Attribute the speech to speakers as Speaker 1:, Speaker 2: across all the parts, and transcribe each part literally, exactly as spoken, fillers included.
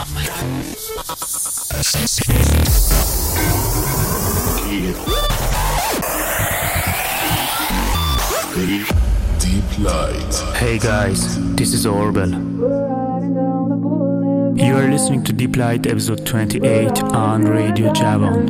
Speaker 1: Deep Light.
Speaker 2: Hey guys, this is Orbel. You are listening to Deep Light episode twenty-eight on Radio Javon.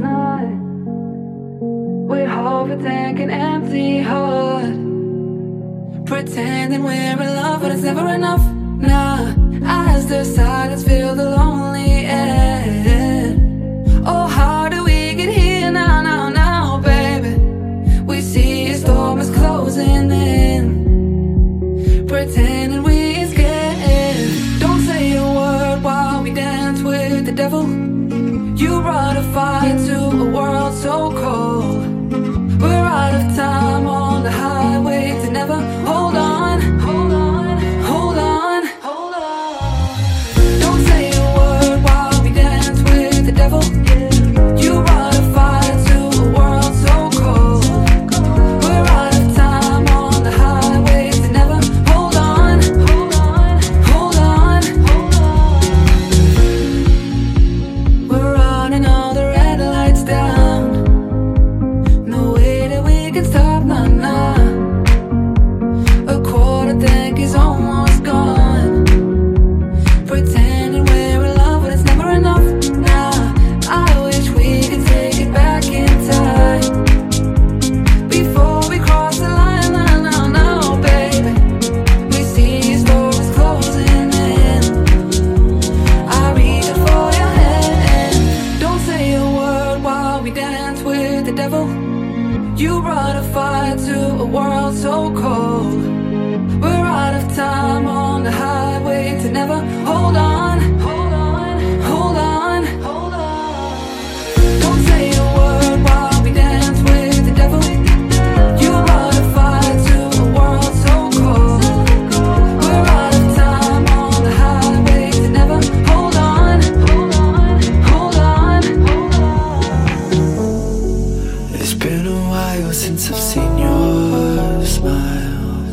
Speaker 3: We half a tank an empty heart, pretending we're in love, but it's never enough. Nah, as the silence fill the lonely air. Oh, how do we get here now, now, now, baby? We see a storm is closing in, pretending we ain't scared. Don't say a word while we dance with the devil. You brought a fire to a world so cold. We're out of time on the highway to never. Hold on, hold on, hold on, hold on. Don't say a word while we dance with the devil. You brought a fire to a world so cold. We're out of time on the highway to never. Hold on, hold on, hold on, hold on. We're running all the red lights down. No way that we can stop, nah, nah. A quarter tank is almost gone, pretending we're in love, but it's never enough. Nah, I wish we could take it back in time, before we cross the line. Nah, nah, nah, baby. We see a storm is closing in. I reach out for your hand. Don't say a word while we dance with the devil. You brought a fire to a world so cold. We're out of time on the highway to never. Hold on, hold on, hold on, hold on. Don't say a word while we dance with the devil. You brought a fire to a world so cold. We're out of time on the highway to never. Hold on, hold on, hold on, hold on.
Speaker 4: It's been a while since I've seen your smile.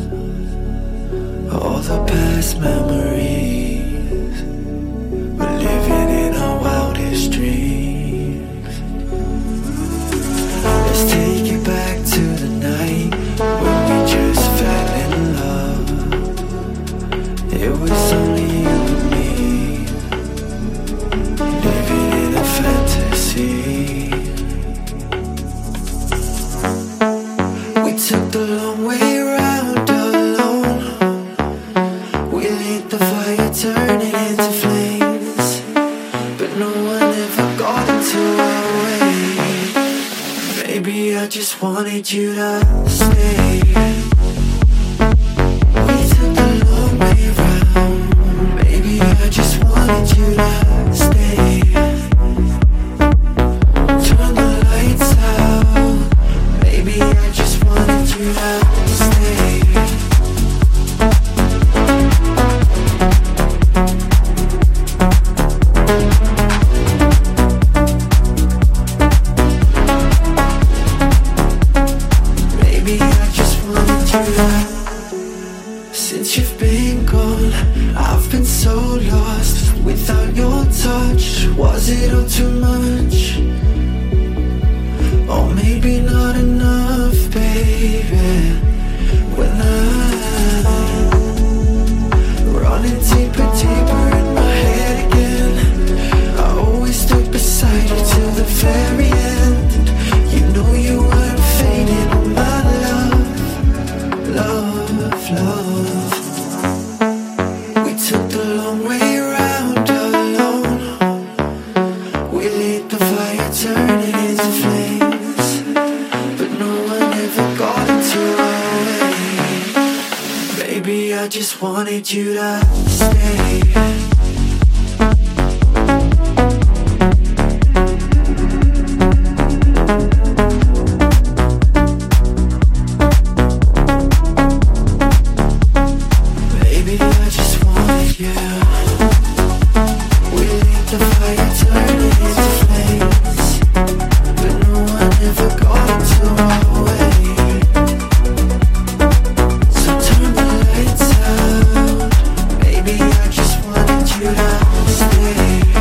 Speaker 4: All the past memories, we're living in our wildest dreams. Let's take it back to the night when we just fell in love. It was only you and me, living in a fantasy. We took the long way round alone. We lit the fire, turning into flames, but no one ever got into our way. Baby, I just wanted you to stay. We took the long way round. Baby, I just wanted you to stay. Turn the lights out. Baby, I just wanted you to stay. Baby, I just wanted you to. Since you've been gone, I've been so lost without your touch. Was it all too much? Or maybe not enough, baby. When I'm running deeper, deeper in my head again, I always stood beside you till the very end. You know you weren't fading on my love, love, love. We took the long way round alone. We lit the fire, turning into flames, but no one ever got into our way. Baby, I just wanted you to stay. Baby, I just wanted you. We lit the fire, turning into flames, but no one ever got into our way. So turn the lights out. Baby, I just wanted you to stay.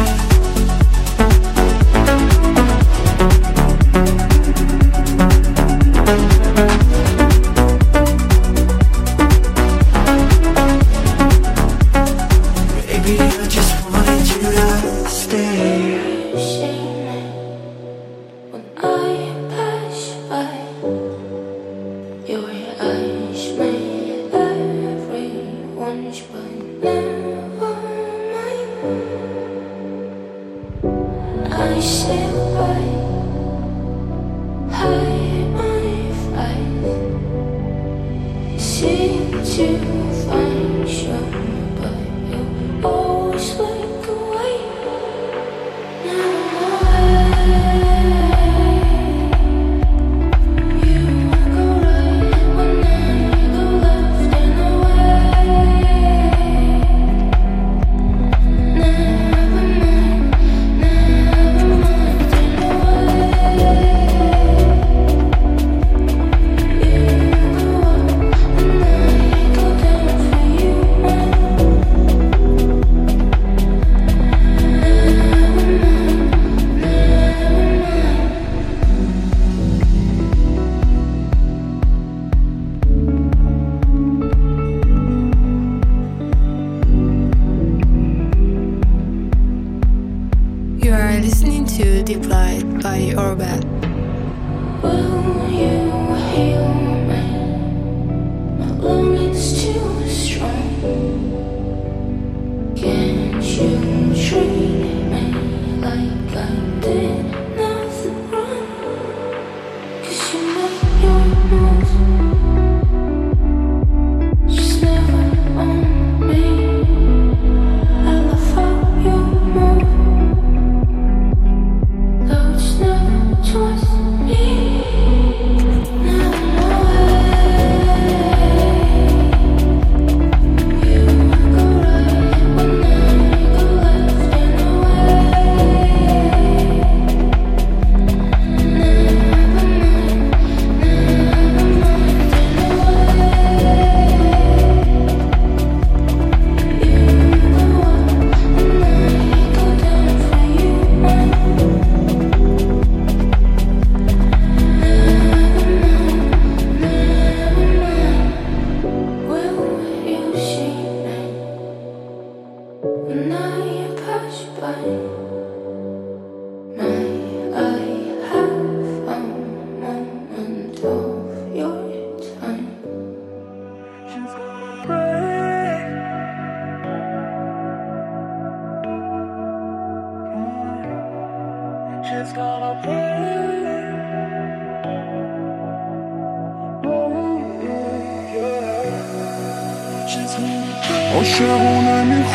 Speaker 1: عاشقو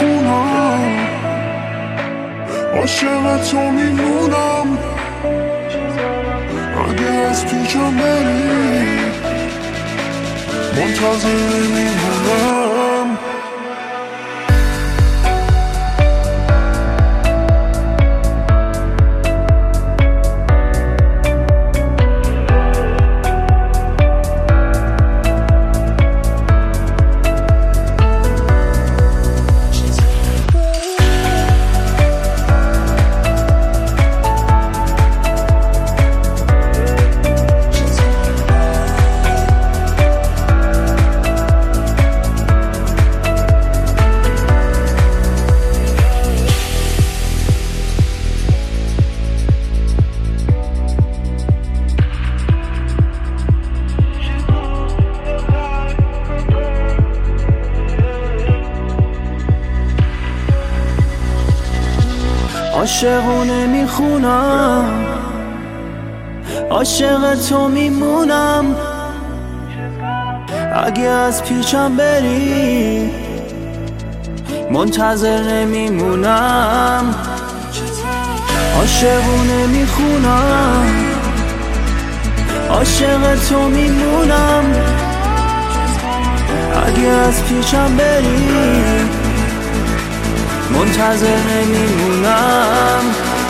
Speaker 1: نمیخونم عاشق تو میمونم اگه از پیچم بری منتظر نمیمونم
Speaker 5: عاشقو نمیخونم عاشق تو میمونم اگه از پیچم بری منتظر نمیمونم عاشقو نمیخونم عاشق تو میمونم اگه از پیچم بری منتظر نمیمونم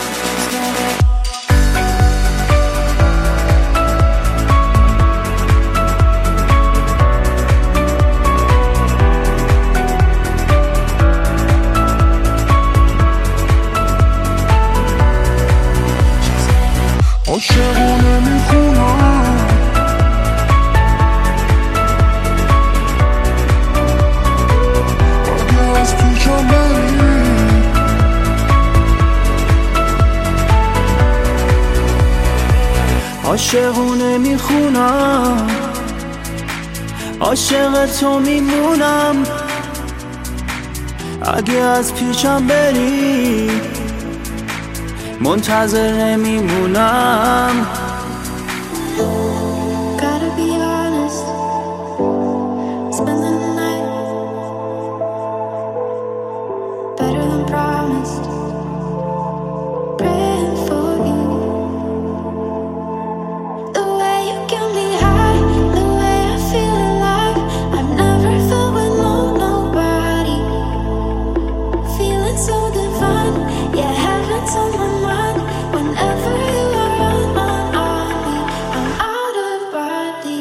Speaker 1: عاشقو نمیخونم اگه از پیچم بری
Speaker 5: عاشقو نمیخونم عاشق تو میمونم اگه از پیشم بری منتظر نمیمونم.
Speaker 6: Gotta be honest, spending the night better than promised, praying for you. The way you get me high, the way I feel alive, I've never felt with no nobody. Feeling so divine, yeah, heaven's on my mind. Whenever you are on my army, I'm out of body.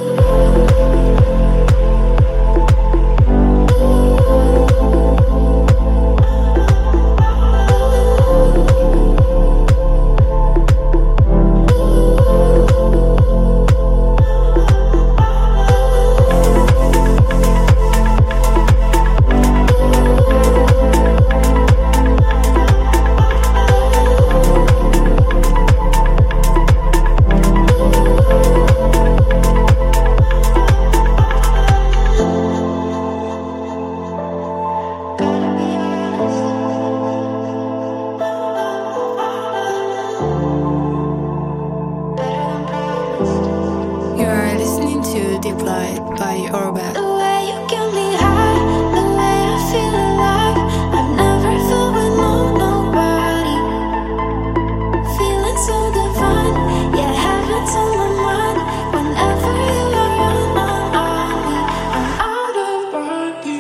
Speaker 3: You are listening to Deep Light by Orbit.
Speaker 6: The way you get me high, the way I feel alive, I've never felt with no nobody. Feeling so divine, yeah, heaven's on my mind. Whenever you are on my army, I'm out of body.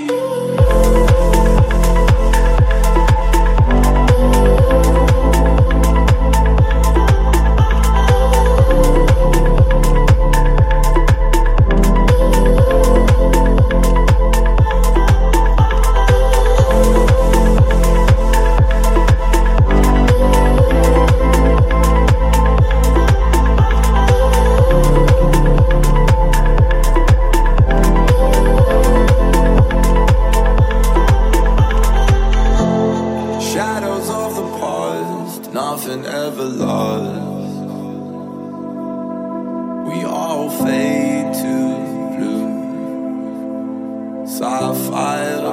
Speaker 4: Shadows of the past, nothing ever lost. We all fade to blue. Sapphire,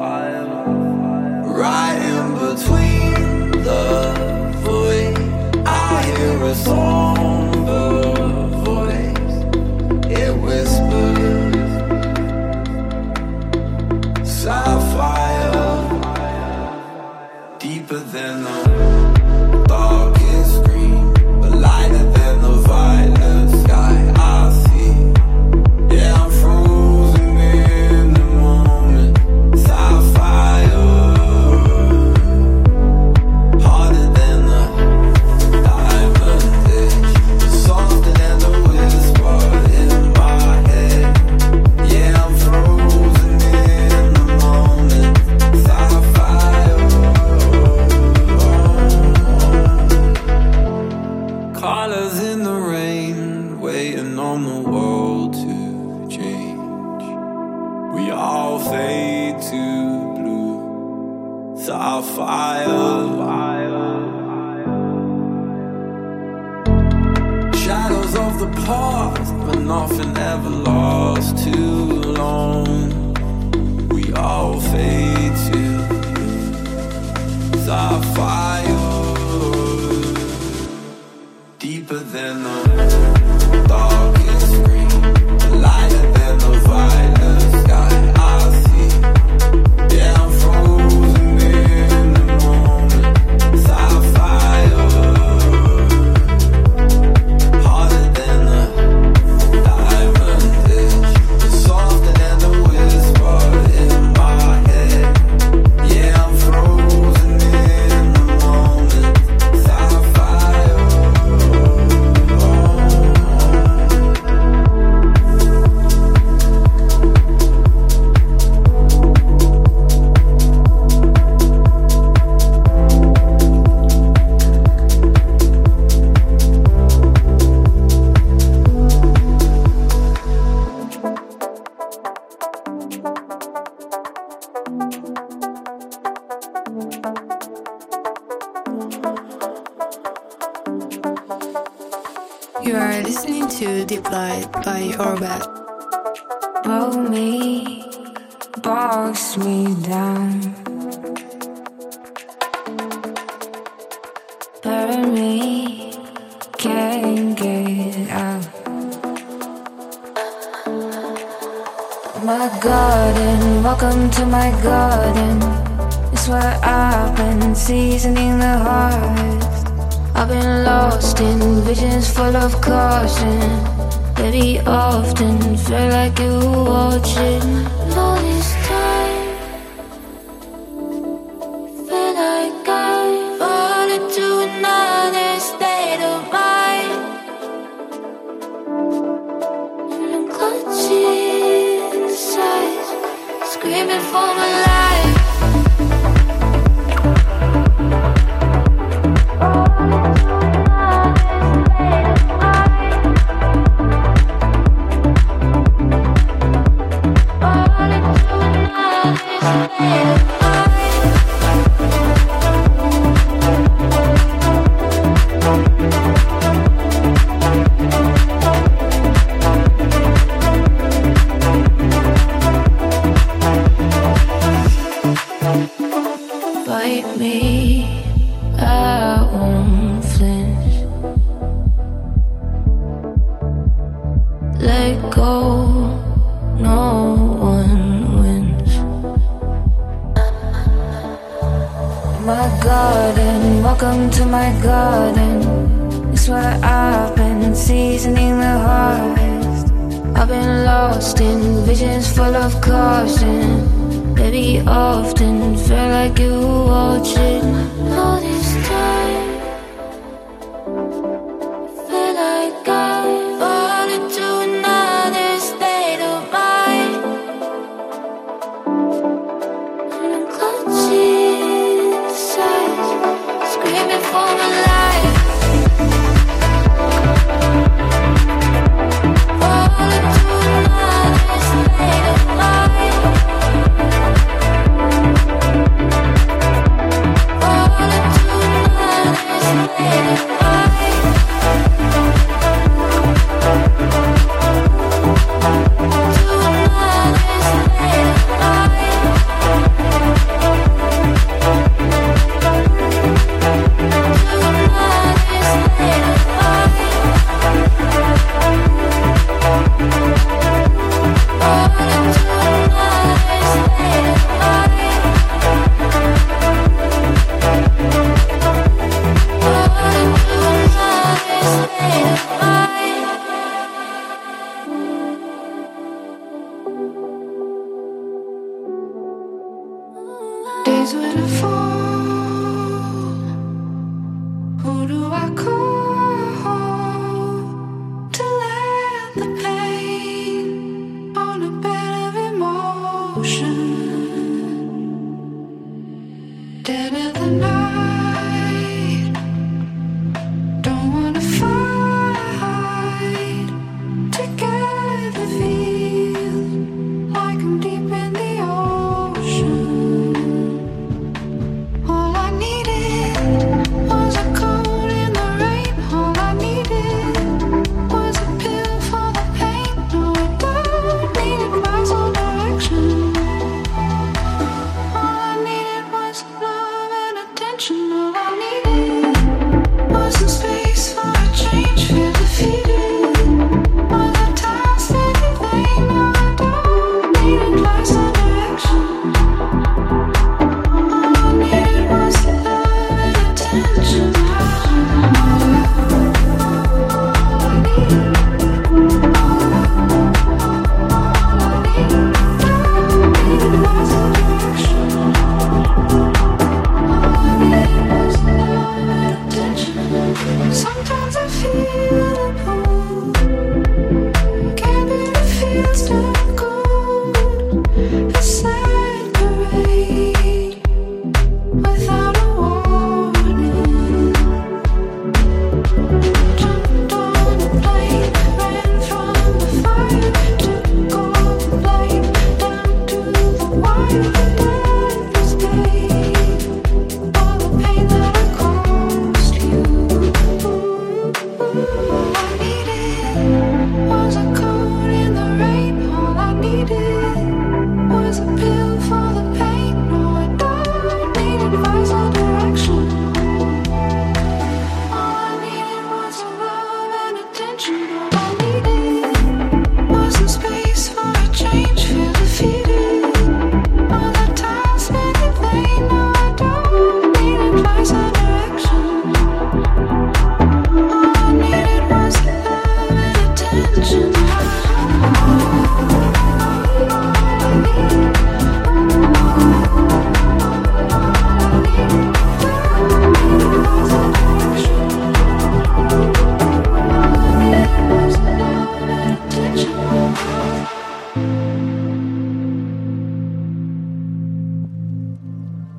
Speaker 4: right in between the void. I hear a somber voice. It whispers, sapphire, deeper than the darkest green, but lighter than the violet sky. I see, yeah, I'm frozen in the moment. Sapphire, harder than the diamond edge, softer than the whisper in my head. Yeah, I'm frozen in the moment. Sapphire, colors in the rain, waiting on the world to change. We all fade to blue. Sapphire, shadows of the past, but nothing ever lost too long. We all fade to blue. Sapphire, deeper than the darkest green, lighter than the violet sky. I see, yeah, I'm frozen in the moment. Sapphire, harder than the diamond edge, softer than the whisper in my head. Yeah, I'm frozen in the moment. Sapphire.
Speaker 3: You are listening to Deep Light by Orbit.
Speaker 7: Blow me, box me down.
Speaker 3: welcome to my garden. It's where I've been seasoning the harvest. I've been lost in visions full of caution. Very often feel like you were watching. And all this time, feel like I fall into another state of mind. And I'm clutching the sides, screaming for my life. Fight me, I won't flinch. Let go, no one wins. My garden, welcome to my garden. It's where I've been seasoning the harvest. I've been lost in visions full of caution. Very often feel like you were watching. All this time, feel like I fall into another state of mind. And I'm clutching the sides, screaming for my life. Fall into another state of mind. Days when I fall, who do I call to let the pain on a bed of emotion? Dead of the night, don't wanna fight. Together feel like I'm deep in the ocean. All I needed was a cold in the rain. All I needed was a pill for the pain. No, I don't need advice or direction. All I needed was love.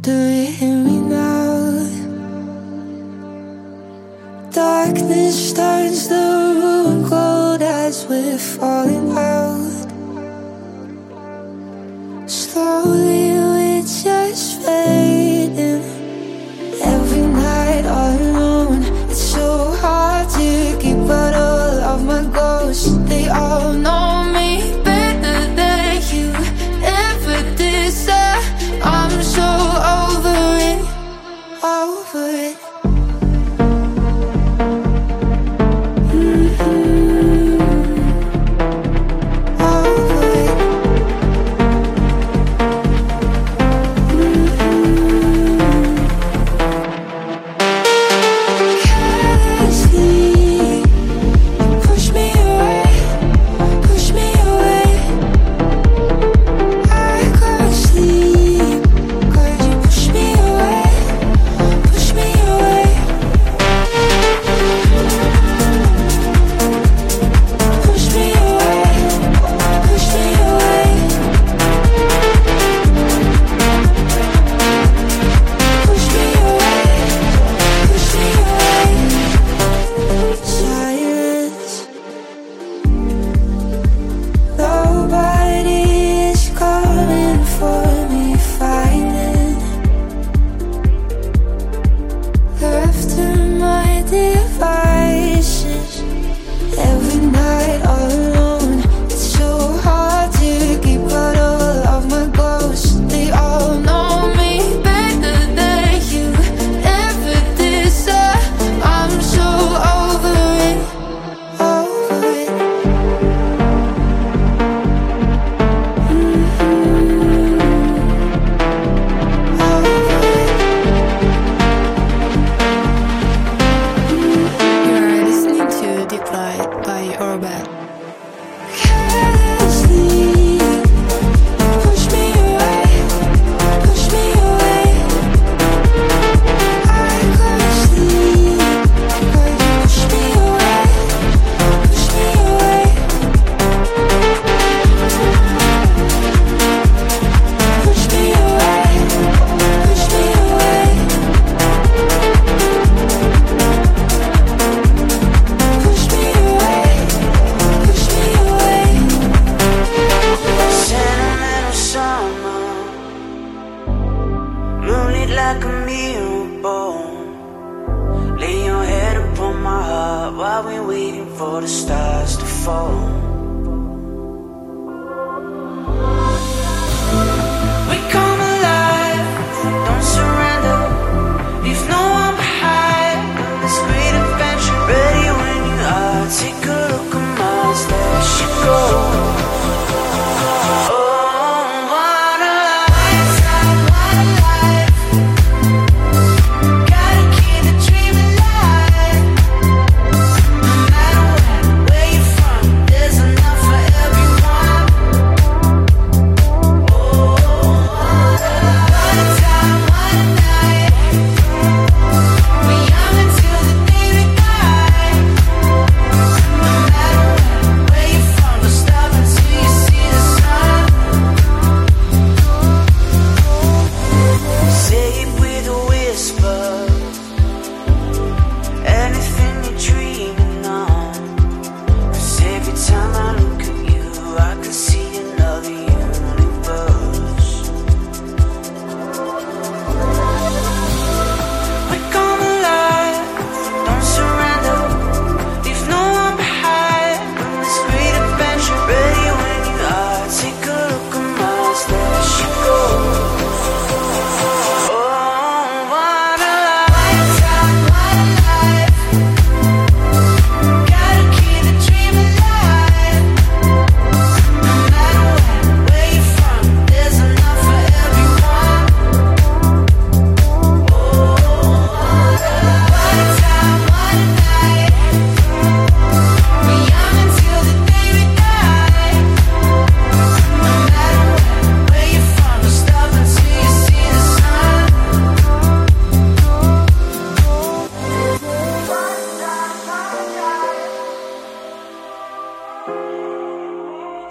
Speaker 6: Do you hear me now? Darkness turns the room cold as we're falling out. Slowly we're just fading. Every night all alone. It's so hard to keep out all of my ghosts. They all know me better than you ever did, sir. I'm so over it, over it.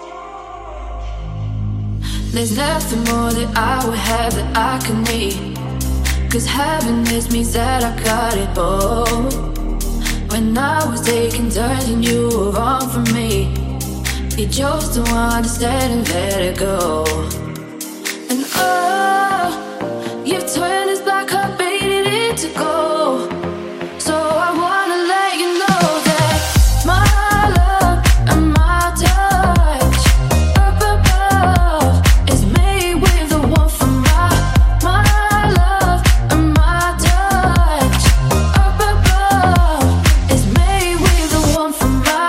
Speaker 3: There's nothing more that I would have that I could need. Cause happiness means that I got it all. When I was taking turns and you were wrong for me, you chose to understand and let it go. And oh, you turned this black heart, made it into gold. So I wanna let you know that my love and my touch up above is made with the one from my, my love and my touch up above is made with the one from my.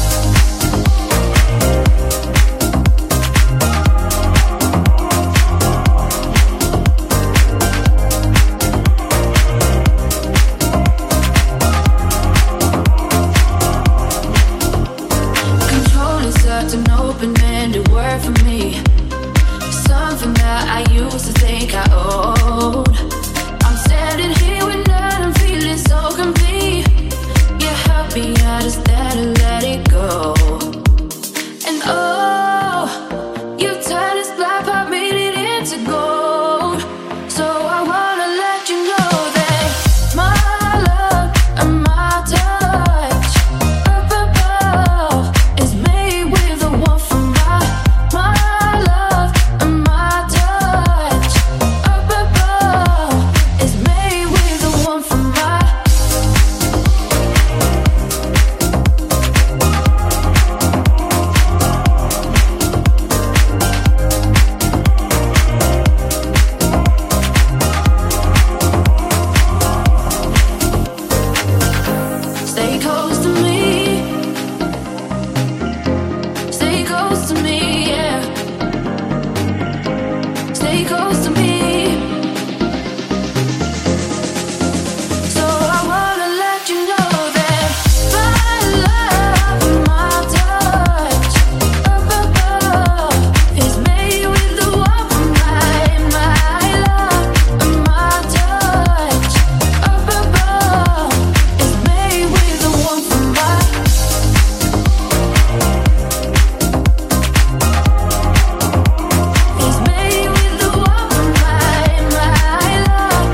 Speaker 3: An open-ended word for me, something that I used to think I owed. I'm standing here with none, I'm feeling so complete. You help me understand and let it go. And oh, you turned this black heart, made it into gold. So I wanna let you know that my love and my touch up above is made with the one from my, my love and my touch up above is made with the one from my. Stay close to me, stay close to me, yeah. Stay close to me. So I wanna let you know that my love and my touch up above is made with the one from my, my love and my touch up above is made with the one from my. Is made with the one from my, my love.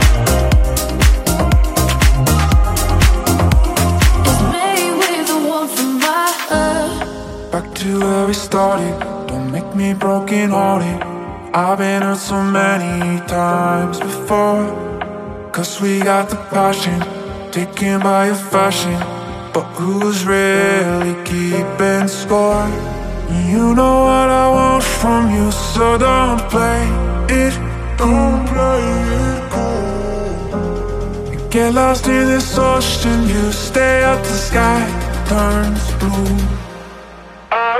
Speaker 3: Is made with the one from my love.
Speaker 1: Back to where we started. Don't make me broken hearted. I've been hurt so many times before. Cause we got the passion, taken by your fashion. But who's really keeping score? You know what I want from you, so don't play it cool. Play it cool. You get lost in this ocean, you stay up, the sky turns blue. I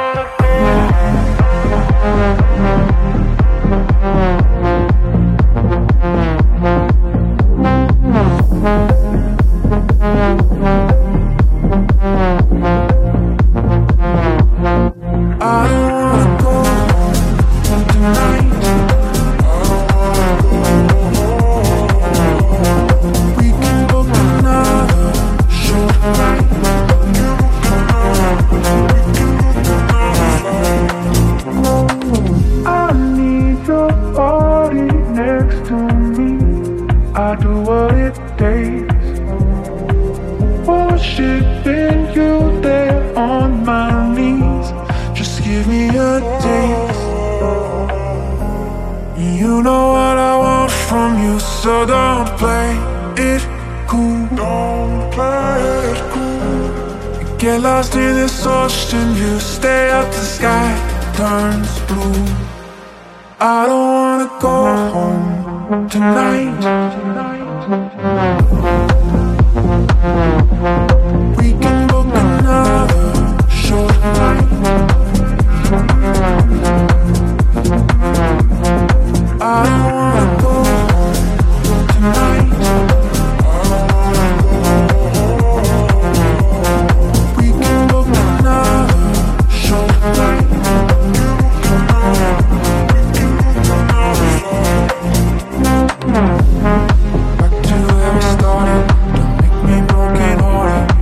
Speaker 1: don't wanna go home tonight. We can book another show tonight. I need your body next to me. I do what it takes. Worshipping you there on my knees. Just give me a taste. You know what I want from you, so don't play it cool. Don't play it cool. You get lost in this ocean, you stay up, the sky turns blue. I don't wanna go home tonight. We can book another show tonight. I don't wanna go home tonight. We can book another show tonight. Back to where we started. Don't make me broken hearted.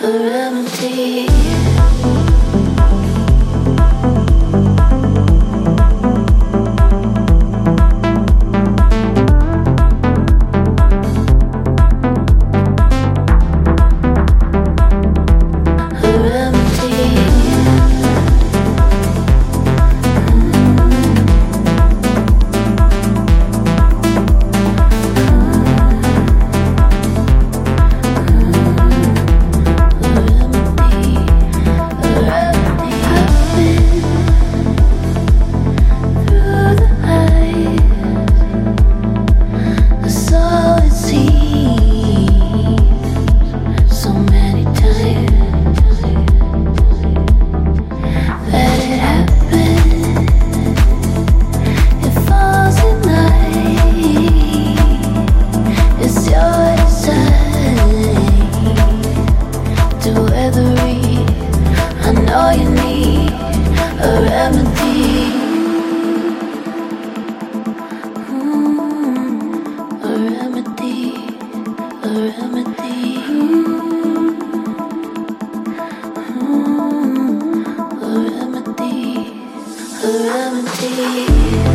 Speaker 6: remedy.